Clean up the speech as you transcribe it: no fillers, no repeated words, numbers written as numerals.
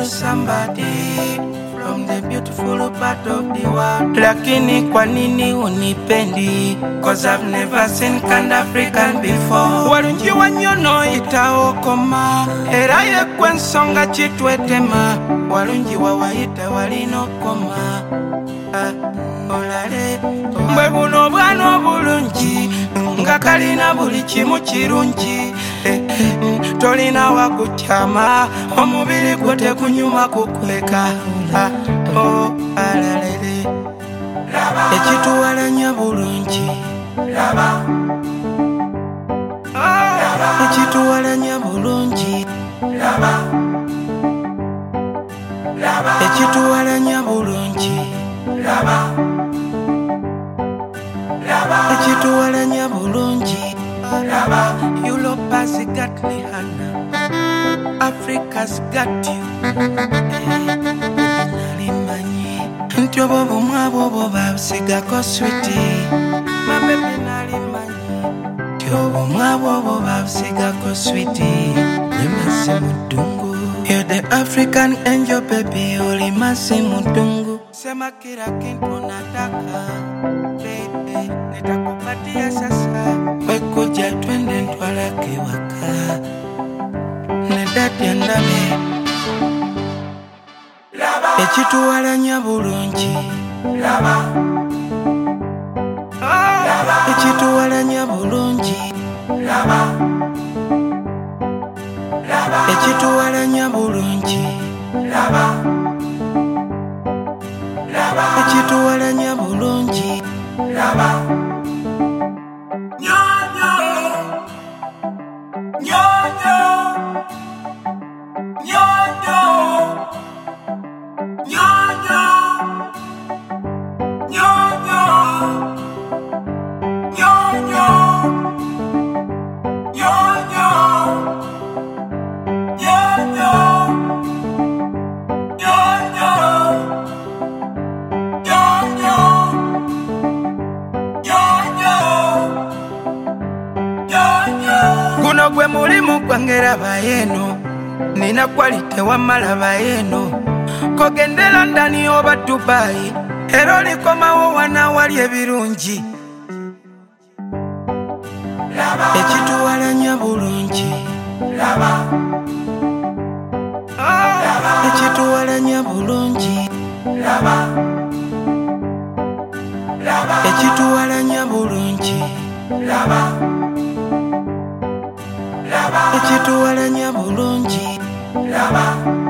somebody from the beautiful part of the world. Lakini kwa nini unipendi? Cause I've never seen kind African before. Walungi wanyono itaokoma, era yekwe nsonga chitwetema. Walungi wawaita walinokoma. Olale mbwe buno bwana bulungi nga kalina buli kimu kirungi. Tolina wakutyama omubiri gwo tekunyuma kukweka. Alalele ekituwalanya bulungi ekituwalanya bulungi ekituwalanya bulungi ekituwalanya bulungi. Europe's got Rihanna, Africa's got you. Nalimanyi nti obo mwabo babusigako sweetie. My baby nalimanyi nti obo mwabo babusigako sweetie. Yemase mudungu, you're the African angel baby, oli mase mudungu. Sema kila kitu nataka baby, nitakupatia sasa. Wekuja twende ntwalake waka nedati andabe ekituwalanya bulungi ekituwalanya bulungi ekituwalanya bulungi ekituwalanya bulungi. Guno gwe mulimu gwange laba eno, nina kwalite wamala baeno. Kogendera ndani oba Dubai, era olikomawo wana wali ebirungi. Ekituwalanya bulungi ekituwalanya bulungi ekituwalanya bulungi ekituwalanya bulungi.